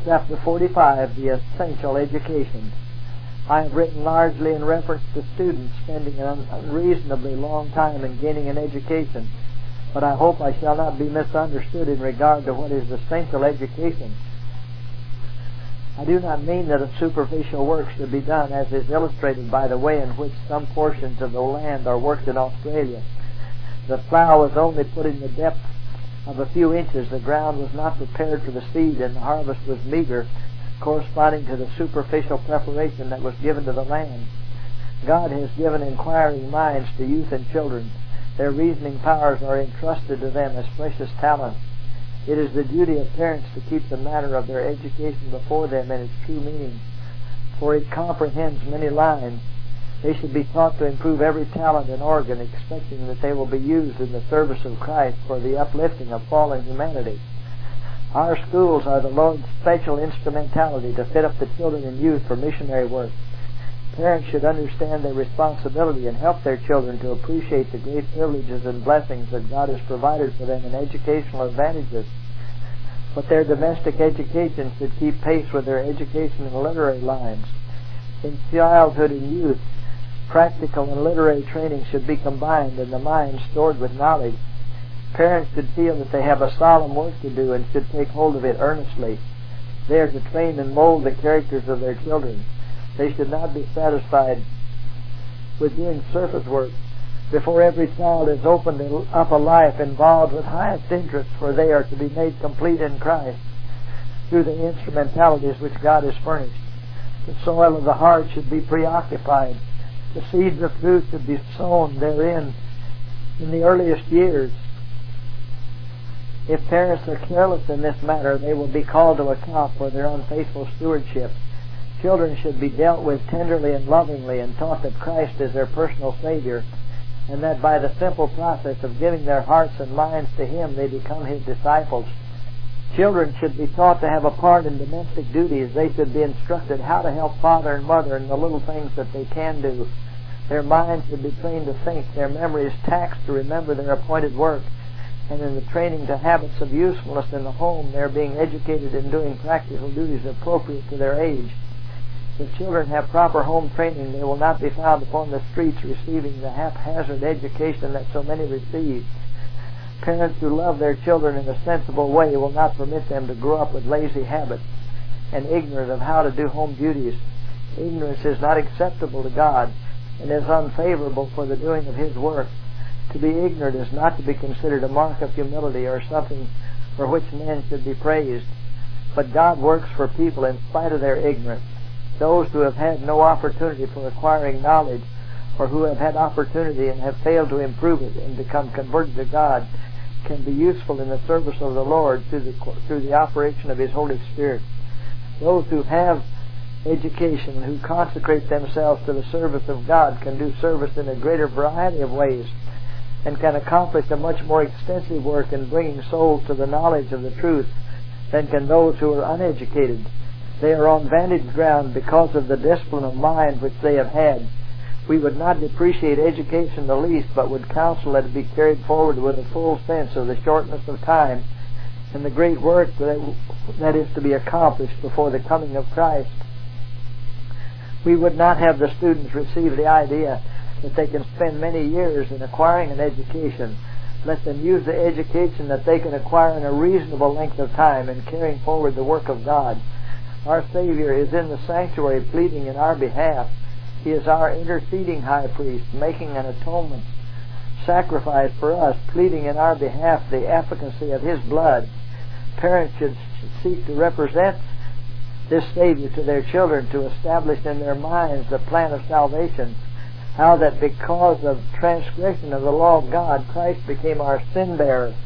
Chapter 45, The Essential Education. I have written largely in reference to students spending an unreasonably long time in gaining an education, but I hope I shall not be misunderstood in regard to what is essential education. I do not mean that a superficial work should be done, as is illustrated by the way in which some portions of the land are worked in Australia. The plough was only put in the depth of a few inches, the ground was not prepared for the seed, and the harvest was meager, corresponding to the superficial preparation that was given to the land. God has given inquiring minds to youth and children. Their reasoning powers are entrusted to them as precious talents. It is the duty of parents to keep the matter of their education before them in its true meaning, for it comprehends many lines. They should be taught to improve every talent and organ, expecting that they will be used in the service of Christ for the uplifting of fallen humanity. Our schools are the Lord's special instrumentality to fit up the children and youth for missionary work. Parents should understand their responsibility and help their children to appreciate the great privileges and blessings that God has provided for them in educational advantages. But their domestic education should keep pace with their education in literary lines. In childhood and youth, practical and literary training should be combined and the mind stored with knowledge. Parents should feel that they have a solemn work to do and should take hold of it earnestly. They are to train and mold the characters of their children. They should not be satisfied with doing surface work before every child has opened up a life involved with highest interest, for they are to be made complete in Christ through the instrumentalities which God has furnished. The soil of the heart should be preoccupied. The seeds of truth should be sown therein in the earliest years. If parents are careless in this matter, they will be called to account for their unfaithful stewardship. Children should be dealt with tenderly and lovingly and taught that Christ is their personal Savior, and that by the simple process of giving their hearts and minds to Him, they become His disciples. Children should be taught to have a part in domestic duties. They should be instructed how to help father and mother in the little things that they can do. Their minds should be trained to think, their memories taxed to remember their appointed work, and in the training to habits of usefulness in the home, they are being educated in doing practical duties appropriate to their age. If children have proper home training, they will not be found upon the streets receiving the haphazard education that so many receive. Parents who love their children in a sensible way will not permit them to grow up with lazy habits and ignorant of how to do home duties. Ignorance is not acceptable to God and is unfavorable for the doing of His work. To be ignorant is not to be considered a mark of humility or something for which men should be praised. But God works for people in spite of their ignorance. Those who have had no opportunity for acquiring knowledge, or who have had opportunity and have failed to improve it and become converted to God, can be useful in the service of the Lord through the operation of His Holy Spirit. Those who have education and who consecrate themselves to the service of God can do service in a greater variety of ways and can accomplish a much more extensive work in bringing souls to the knowledge of the truth than can those who are uneducated. They are on vantage ground because of the discipline of mind which they have had. We would not depreciate education the least, but would counsel that it be carried forward with a full sense of the shortness of time and the great work that is to be accomplished before the coming of Christ. We would not have the students receive the idea that they can spend many years in acquiring an education. Let them use the education that they can acquire in a reasonable length of time in carrying forward the work of God. Our Savior is in the sanctuary pleading in our behalf. He is our interceding high priest, making an atonement sacrifice for us, pleading in our behalf the efficacy of His blood. Parents should seek to represent this Savior to their children, to establish in their minds the plan of salvation, how that because of transgression of the law of God, Christ became our sin bearer.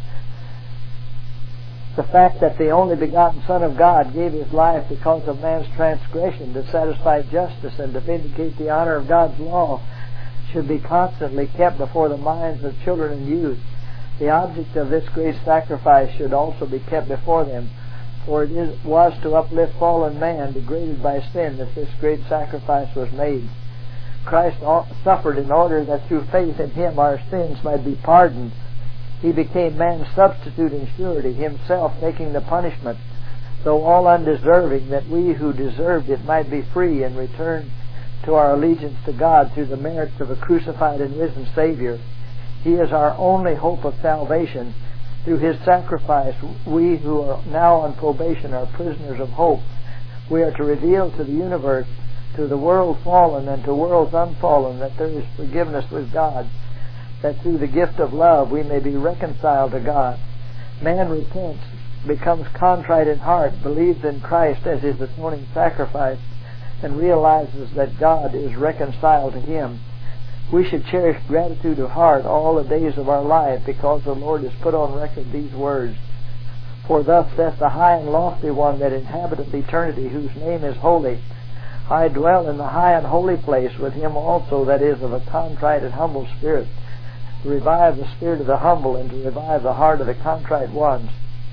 The fact that the only begotten Son of God gave His life because of man's transgression to satisfy justice and to vindicate the honor of God's law should be constantly kept before the minds of children and youth. The object of this great sacrifice should also be kept before them, for it was to uplift fallen man degraded by sin that this great sacrifice was made. Christ suffered in order that through faith in Him our sins might be pardoned. He became man's substitute and surety, Himself taking the punishment though all undeserving, that we who deserved it might be free and return to our allegiance to God through the merits of a crucified and risen Savior. He is our only hope of salvation. Through His sacrifice, we who are now on probation are prisoners of hope. We are to reveal to the universe, to the world fallen and to worlds unfallen, that there is forgiveness with God, that through the gift of love we may be reconciled to God. Man repents, becomes contrite in heart, believes in Christ as his atoning sacrifice, and realizes that God is reconciled to him. We should cherish gratitude of heart all the days of our life, because the Lord has put on record these words, "For thus saith the high and lofty one that inhabiteth eternity, whose name is holy. I dwell in the high and holy place with him also that is of a contrite and humble spirit, to revive the spirit of the humble and to revive the heart of the contrite ones."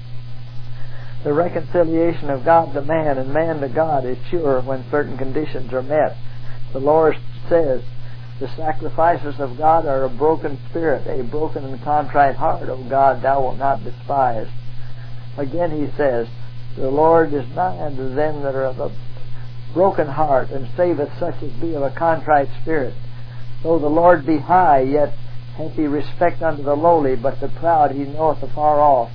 The reconciliation of God to man and man to God is sure when certain conditions are met. The Lord says, "The sacrifices of God are a broken spirit, a broken and contrite heart, O God, thou wilt not despise." Again He says, "The Lord is nigh unto them that are of a broken heart, and saveth such as be of a contrite spirit. Though the Lord be high, yet hath He respect unto the lowly, but the proud He knoweth afar off.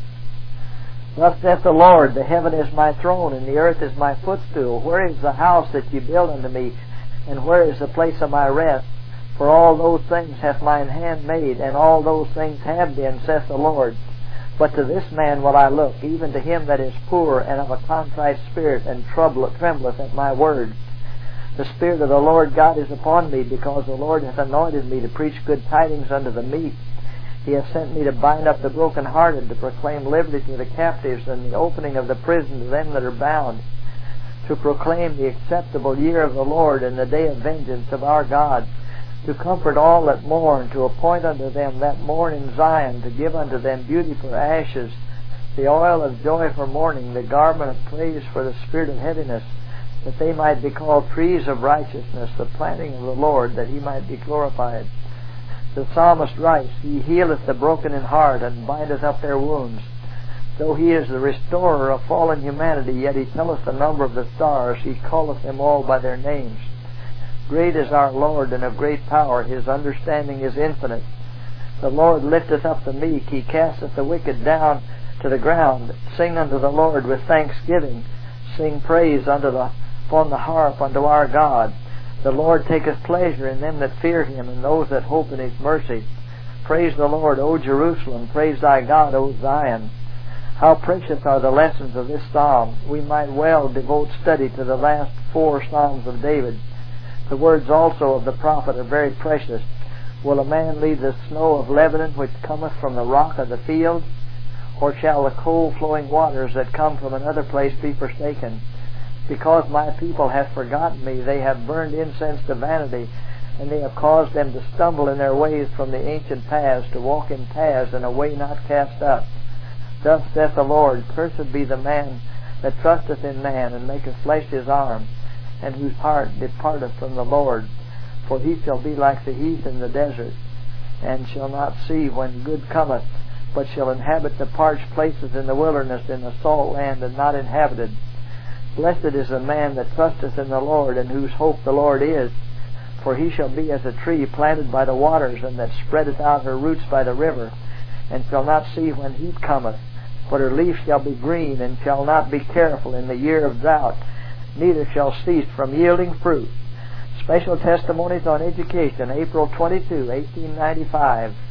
Thus saith the Lord, the heaven is my throne, and the earth is my footstool. Where is the house that ye built unto me, and where is the place of my rest? For all those things hath mine hand made, and all those things have been, saith the Lord. But to this man will I look, even to him that is poor and of a contrite spirit, and trembleth at my word. The Spirit of the Lord God is upon me, because the Lord hath anointed me to preach good tidings unto the meek. He hath sent me to bind up the brokenhearted, to proclaim liberty to the captives, and the opening of the prison to them that are bound, to proclaim the acceptable year of the Lord, and the day of vengeance of our God, to comfort all that mourn, to appoint unto them that mourn in Zion, to give unto them beauty for ashes, the oil of joy for mourning, the garment of praise for the spirit of heaviness, that they might be called trees of righteousness, the planting of the Lord, that He might be glorified." The psalmist writes, "He healeth the broken in heart, and bindeth up their wounds." Though He is the restorer of fallen humanity, yet He telleth the number of the stars. He calleth them all by their names. Great is our Lord, and of great power. His understanding is infinite. The Lord lifteth up the meek. He casteth the wicked down to the ground. Sing unto the Lord with thanksgiving. Sing praise upon the harp unto our God. The Lord taketh pleasure in them that fear Him, and those that hope in His mercy. Praise the Lord, O Jerusalem. Praise thy God, O Zion. How precious are the lessons of this psalm. We might well devote study to the last 4 psalms of David. The words also of the prophet are very precious. "Will a man leave the snow of Lebanon, which cometh from the rock of the field? Or shall the cold flowing waters that come from another place be forsaken? Because my people have forgotten me, they have burned incense to vanity, and they have caused them to stumble in their ways from the ancient paths, to walk in paths in a way not cast up. Thus saith the Lord, Cursed be the man that trusteth in man, and maketh flesh his arm, and whose heart departeth from the Lord. For he shall be like the heath in the desert, and shall not see when good cometh, but shall inhabit the parched places in the wilderness, in the salt land, and not inhabited. Blessed is the man that trusteth in the Lord, and whose hope the Lord is. For he shall be as a tree planted by the waters, and that spreadeth out her roots by the river, and shall not see when heat cometh, but her leaf shall be green, and shall not be careful in the year of drought, neither shall cease from yielding fruit." Special Testimonies on Education, April 22, 1895.